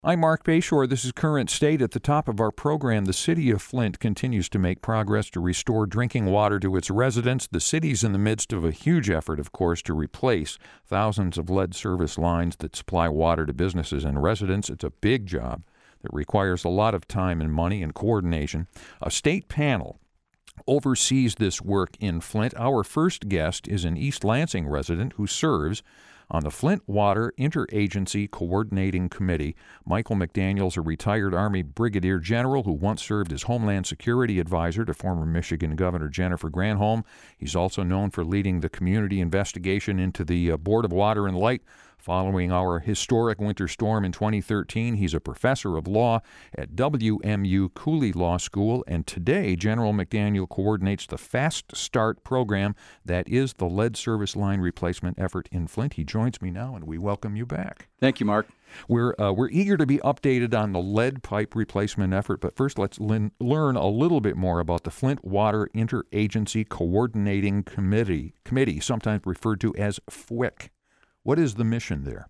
I'm Mark Bayshore. This is Current State. At the top of our program, the city of Flint continues to make progress to restore drinking water to its residents. The city's in the midst of a huge effort, of course, to replace thousands of lead service lines that supply water to businesses and residents. It's a big job that requires a lot of time and money and coordination. A state panel oversees this work in Flint. Our first guest is an East Lansing resident who serves on the Flint Water Interagency Coordinating Committee. Michael McDaniel's a retired Army Brigadier General who once served as Homeland Security Advisor to former Michigan Governor Jennifer Granholm. He's also known for leading the community investigation into the Board of Water and Light following our historic winter storm in 2013. He's a professor of law at WMU Cooley Law School, and today General McDaniel coordinates the Fast Start program that is the lead service line replacement effort in Flint. He joins me now, and we welcome you back. Thank you, Mark. We're eager to be updated on the lead pipe replacement effort, but first let's learn a little bit more about the Flint Water Interagency Coordinating Committee, sometimes referred to as FWIC. What is the mission there?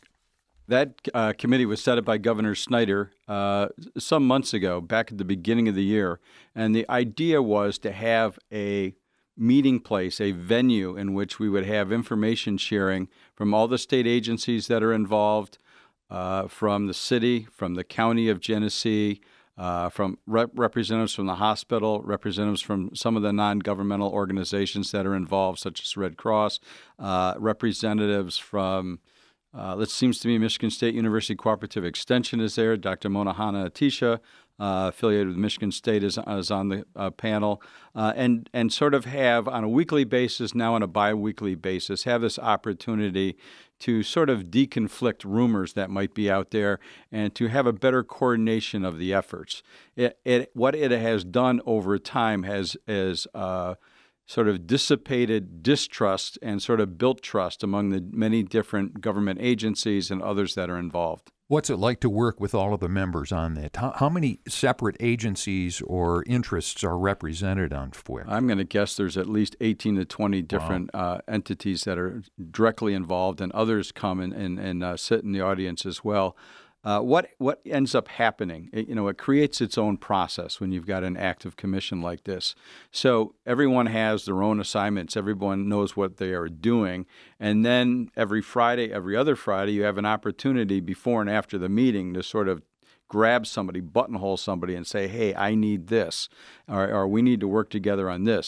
That committee was set up by Governor Snyder some months ago, back at the beginning of the year, and the idea was to have a meeting place, a venue in which we would have information sharing from all the state agencies that are involved, from the city, from the county of Genesee, from representatives from the hospital, representatives from some of the non-governmental organizations that are involved, such as Red Cross, representatives from, it seems to me, Michigan State University Cooperative Extension is there. Dr. Monahana Atisha, affiliated with Michigan State, is on the panel, and sort of have, on a weekly basis, now on a bi-weekly basis, have this opportunity to sort of deconflict rumors that might be out there and to have a better coordination of the efforts. What it has done over time has sort of dissipated distrust and sort of built trust among the many different government agencies and others that are involved. What's it like to work with all of the members on that? How many separate agencies or interests are represented on FWIC? I'm going to guess there's at least 18 to 20 different entities that are directly involved, and others come and sit in the audience as well. What ends up happening, it creates its own process when you've got an active commission like this. So everyone has their own assignments. Everyone knows what they are doing. And then every other Friday, you have an opportunity before and after the meeting to sort of grab somebody, buttonhole somebody, and say, "Hey, I need this," or "We need to work together on this."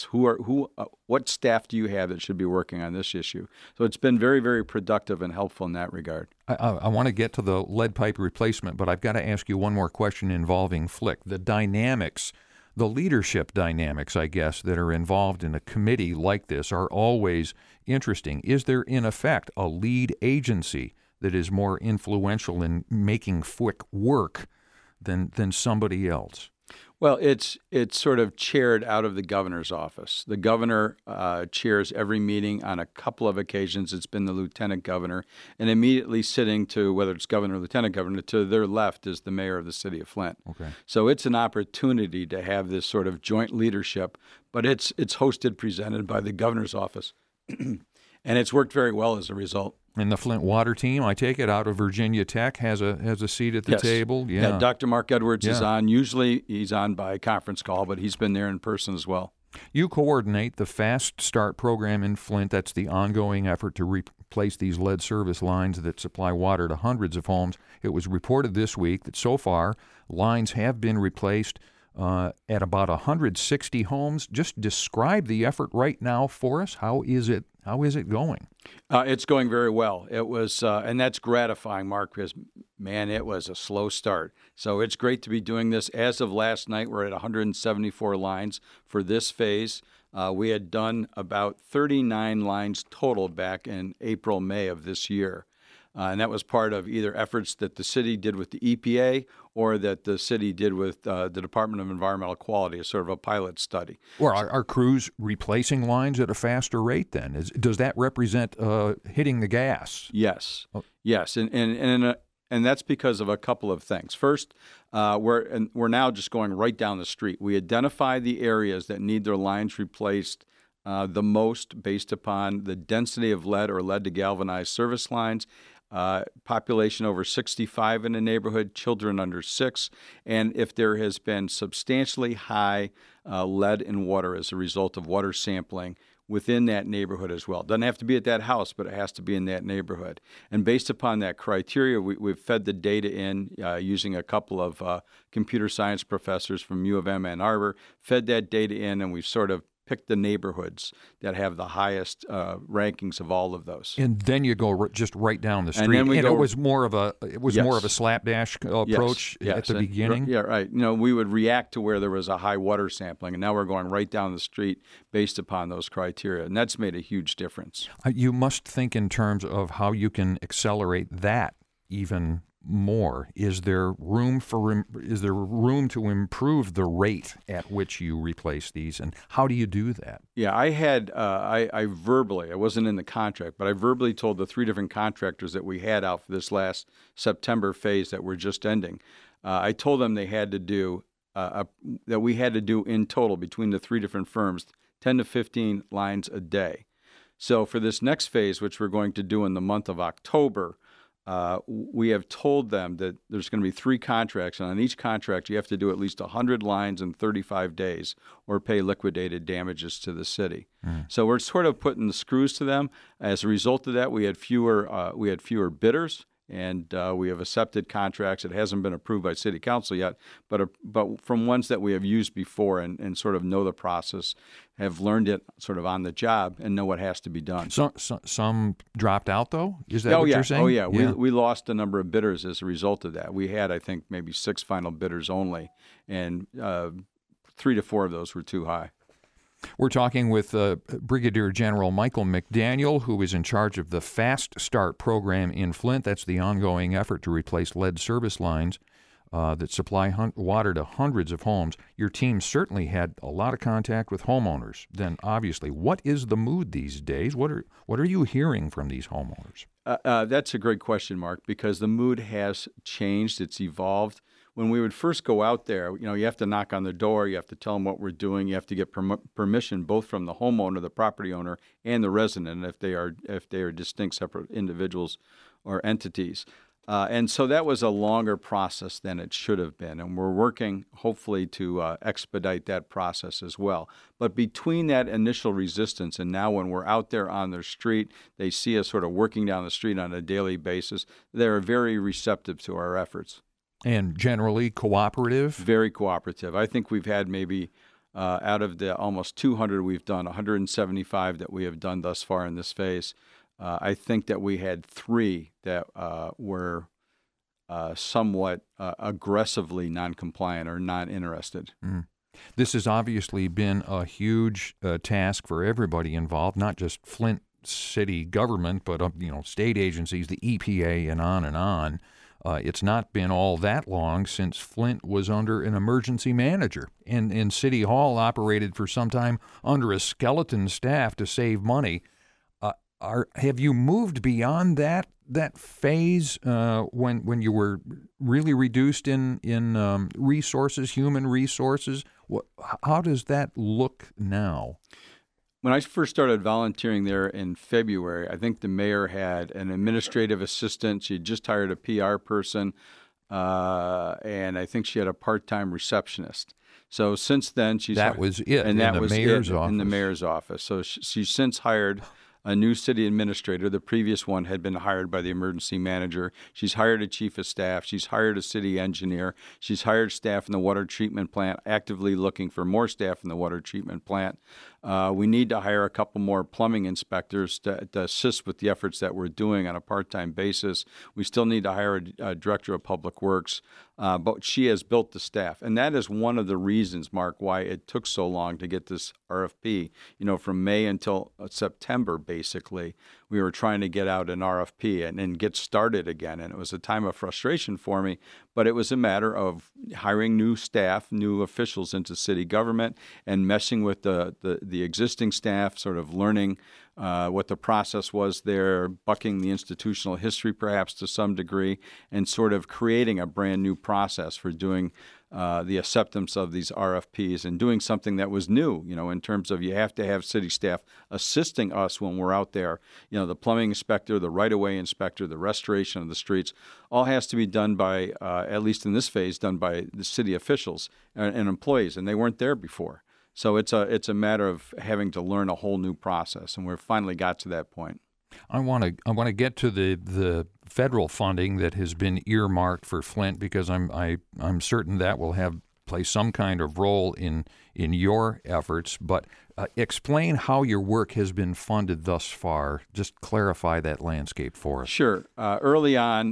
What staff do you have that should be working on this issue? So it's been very, very productive and helpful in that regard. I want to get to the lead pipe replacement, but I've got to ask you one more question involving FWIC. The dynamics, the leadership dynamics, I guess, that are involved in a committee like this are always interesting. Is there, in effect, a lead agency that is more influential in making FWIC work than somebody else? Well, it's sort of chaired out of the governor's office. The governor chairs every meeting. On a couple of occasions, it's been the lieutenant governor, and immediately sitting to, whether it's governor or lieutenant governor, to their left is the mayor of the city of Flint. Okay. So it's an opportunity to have this sort of joint leadership, but it's hosted, presented by the governor's office, and it's worked very well as a result. And the Flint Water team, I take it, out of Virginia Tech, has a seat at the table? Yeah, Dr. Mark Edwards is on. Usually he's on by conference call, but he's been there in person as well. You coordinate the Fast Start program in Flint. That's the ongoing effort to replace these lead service lines that supply water to hundreds of homes. It was reported this week that so far lines have been replaced at about 160 homes. Just describe the effort right now for us. How is it going? It's going very well. It was, and that's gratifying, Mark, because, man, it was a slow start. So it's great to be doing this. As of last night, we're at 174 lines for this phase. We had done about 39 lines total back in April, May of this year. And that was part of either efforts that the city did with the EPA or that the city did with the Department of Environmental Quality, as sort of a pilot study. Well, are crews replacing lines at a faster rate then? Does that represent hitting the gas? Yes. Oh. Yes. And that's because of a couple of things. First, we're now just going right down the street. We identify the areas that need their lines replaced the most based upon the density of lead or lead to galvanized service lines. population over 65 in the neighborhood, children under 6, and if there has been substantially high lead in water as a result of water sampling within that neighborhood as well. Doesn't have to be at that house, but it has to be in that neighborhood. And based upon that criteria, we've fed the data in using a couple of computer science professors from U of M Ann Arbor, fed that data in, and we've sort of pick the neighborhoods that have the highest rankings of all of those. And then you go just right down the street. And then it was more of a Yes. more of a slapdash approach Yes. at the beginning. Yeah, right. We would react to where there was a high water sampling, and now we're going right down the street based upon those criteria, and that's made a huge difference. You must think in terms of how you can accelerate that even more. Is there room to improve the rate at which you replace these, and how do you do that? Yeah, I had I verbally, I wasn't in the contract, but I verbally told the 3 different contractors that we had out for this last September phase that we're just ending. I told them they had to do that we had to do in total between the 3 different firms 10 to 15 lines a day. So for this next phase, which we're going to do in the month of October, we have told them that there's going to be 3 contracts, and on each contract you have to do at least 100 lines in 35 days or pay liquidated damages to the city. So we're sort of putting the screws to them. As a result of that, we had fewer bidders, and we have accepted contracts. It hasn't been approved by City Council yet, but from ones that we have used before and sort of know the process, have learned it sort of on the job, and know what has to be done. Some dropped out, though? Is that what you're saying? Oh, yeah. We lost a number of bidders as a result of that. We had, I think, maybe 6 final bidders only, and 3 to 4 of those were too high. We're talking with Brigadier General Michael McDaniel, who is in charge of the Fast Start program in Flint. That's the ongoing effort to replace lead service lines that supply water to hundreds of homes. Your team certainly had a lot of contact with homeowners. Then, obviously, what is the mood these days? What are you hearing from these homeowners? That's a great question, Mark, because the mood has changed. It's evolved. When we would first go out there, you have to knock on the door, you have to tell them what we're doing, you have to get permission both from the homeowner, the property owner, and the resident if they are distinct, separate individuals or entities. And so that was a longer process than it should have been, and we're working hopefully to expedite that process as well. But between that initial resistance and now when we're out there on the street, they see us sort of working down the street on a daily basis, they're very receptive to our efforts. And generally cooperative? Very cooperative. I think we've had maybe out of the almost 200 we've done, 175 that we have done thus far in this phase. I think that we had 3 that were somewhat aggressively non-compliant or non-interested. This has obviously been a huge task for everybody involved, not just Flint city government, but state agencies, the EPA, and on and on. It's not been all that long since Flint was under an emergency manager, and City Hall operated for some time under a skeleton staff to save money. Have you moved beyond that phase when you were really reduced in resources, human resources? How does that look now? When I first started volunteering there in February, I think the mayor had an administrative assistant. She had just hired a PR person, and I think she had a part-time receptionist. So since then, that was it, and that was it in the mayor's office. So she's since hired a new city administrator. The previous one had been hired by the emergency manager. She's hired a chief of staff. She's hired a city engineer. She's hired staff in the water treatment plant, actively looking for more staff in the water treatment plant. We need to hire a couple more plumbing inspectors to assist with the efforts that we're doing on a part-time basis. We still need to hire a director of public works, but she has built the staff. And that is one of the reasons, Mark, why it took so long to get this RFP. From May until September, basically, we were trying to get out an RFP and get started again. And it was a time of frustration for me, but it was a matter of hiring new staff, new officials into city government, and messing with the existing staff, sort of learning what the process was there, bucking the institutional history perhaps to some degree, and sort of creating a brand new process for doing the acceptance of these RFPs and doing something that was new, in terms of you have to have city staff assisting us when we're out there. The plumbing inspector, the right-of-way inspector, the restoration of the streets, all has to be done by, at least in this phase, done by the city officials and employees, and they weren't there before. So it's a matter of having to learn a whole new process, and we've finally got to that point. I want to get to the federal funding that has been earmarked for Flint, because I'm certain that will play some kind of role in your efforts. But explain how your work has been funded thus far. Just clarify that landscape for us. Sure. Early on,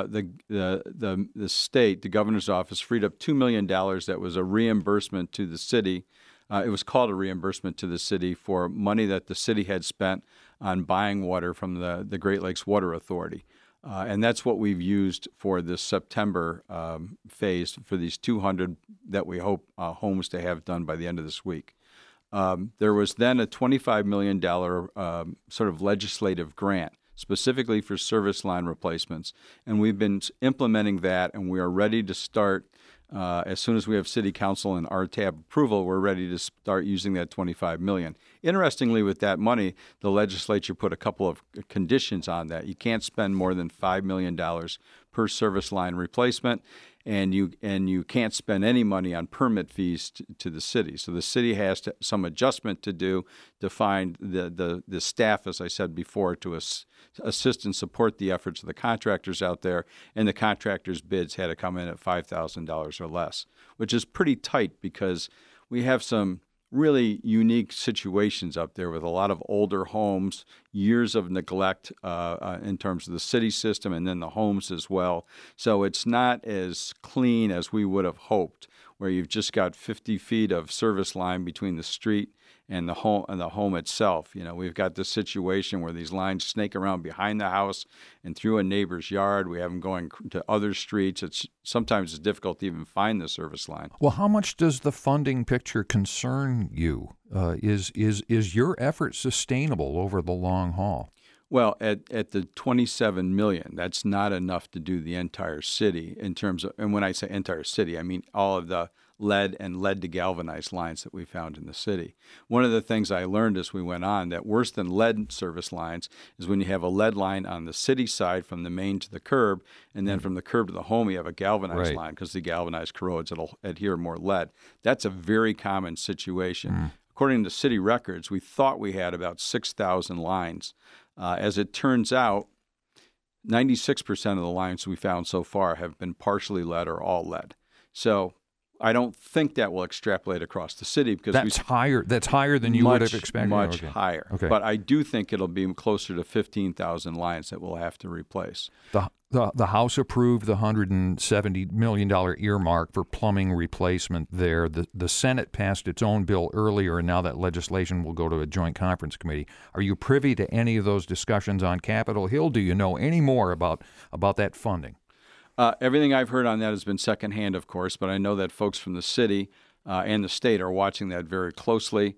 the state, the governor's office, freed up $2 million. That was a reimbursement to the city. It was called a reimbursement to the city for money that the city had spent on buying water from the Great Lakes Water Authority. And that's what we've used for this September phase for these 200 that we hope homes to have done by the end of this week. There was then a $25 million sort of legislative grant specifically for service line replacements. And we've been implementing that, and we are ready to start. As soon as we have City Council and RTAB approval, we're ready to start using that $25 million. Interestingly, with that money, the legislature put a couple of conditions on that. You can't spend more than $5 million per service line replacement, and you can't spend any money on permit fees to the city. So the city has some adjustment to do to find the staff, as I said before, to assist and support the efforts of the contractors out there, and the contractors' bids had to come in at $5,000 or less, which is pretty tight because we have some really unique situations up there with a lot of older homes, years of neglect in terms of the city system and then the homes as well. So it's not as clean as we would have hoped, where you've just got 50 feet of service line between the street and the home itself. We've got this situation where these lines snake around behind the house and through a neighbor's yard. We have them going to other streets. Sometimes it's difficult to even find the service line. Well, how much does the funding picture concern you? Is your effort sustainable over the long haul? Well, at the $27 million, that's not enough to do the entire city in terms of, and when I say entire city, I mean all of the lead and lead to galvanized lines that we found in the city. One of the things I learned as we went on, that worse than lead service lines is when you have a lead line on the city side from the main to the curb, and then from the curb to the home you have a galvanized line, because the galvanized corrodes, it'll adhere more lead. That's a very common situation. According to city records, we thought we had about 6,000 lines. As it turns out, 96% of the lines we found so far have been partially lead or all lead. So I don't think that will extrapolate across the city, because that's higher. That's higher than you would have expected. Much higher. Okay. But I do think it'll be closer to 15,000 lines that we'll have to replace. The House approved the $170 million earmark for plumbing replacement there. The Senate passed its own bill earlier, and now that legislation will go to a joint conference committee. Are you privy to any of those discussions on Capitol Hill? Do you know any more about that funding? Everything I've heard on that has been secondhand, of course, but I know that folks from the city and the state are watching that very closely.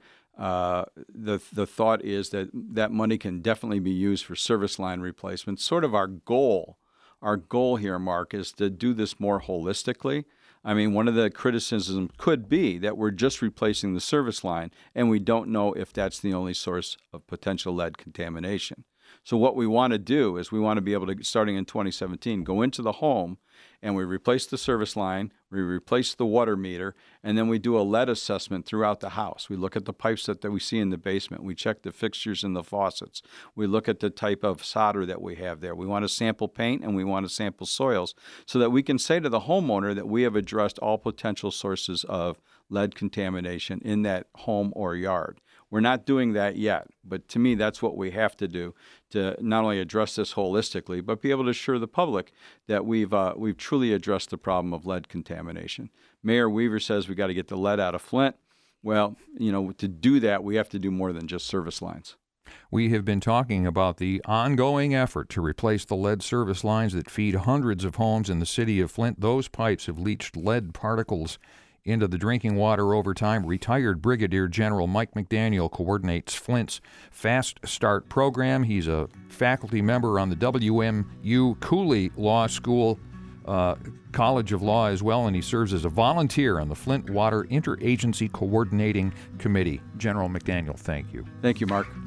The thought is that money can definitely be used for service line replacement. Sort of our goal here, Mark, is to do this more holistically. I mean, one of the criticisms could be that we're just replacing the service line, and we don't know if that's the only source of potential lead contamination. So what we want to do is we want to be able to, starting in 2017, go into the home and we replace the service line, we replace the water meter, and then we do a lead assessment throughout the house. We look at the pipes that we see in the basement. We check the fixtures and the faucets. We look at the type of solder that we have there. We want to sample paint and we want to sample soils so that we can say to the homeowner that we have addressed all potential sources of lead contamination in that home or yard. We're not doing that yet, but to me, that's what we have to do to not only address this holistically, but be able to assure the public that we've truly addressed the problem of lead contamination. Mayor Weaver says we got to get the lead out of Flint. Well, to do that, we have to do more than just service lines. We have been talking about the ongoing effort to replace the lead service lines that feed hundreds of homes in the city of Flint. Those pipes have leached lead particles into the drinking water over time. Retired Brigadier General Mike McDaniel coordinates Flint's Fast Start program. He's a faculty member on the WMU Cooley Law School College of Law as well, and he serves as a volunteer on the Flint Water Interagency Coordinating Committee. General McDaniel, thank you. Thank you, Mark.